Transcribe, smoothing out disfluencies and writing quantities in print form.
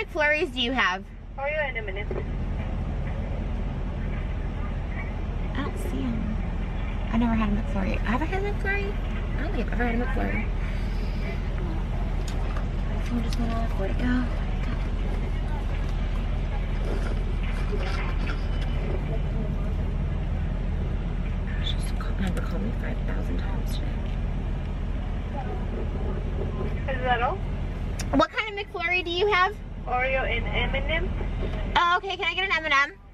McFlurries do you have? Oreo and M&M's. I don't see them. I never had a McFlurry. Have I had a McFlurry? I don't think I've ever had a McFlurry. I'm just gonna let it go. She's never called me 5,000 times today. Is that all? What kind of McFlurry do you have? Oreo and M&M's. Oh, okay. Can I get an M&M?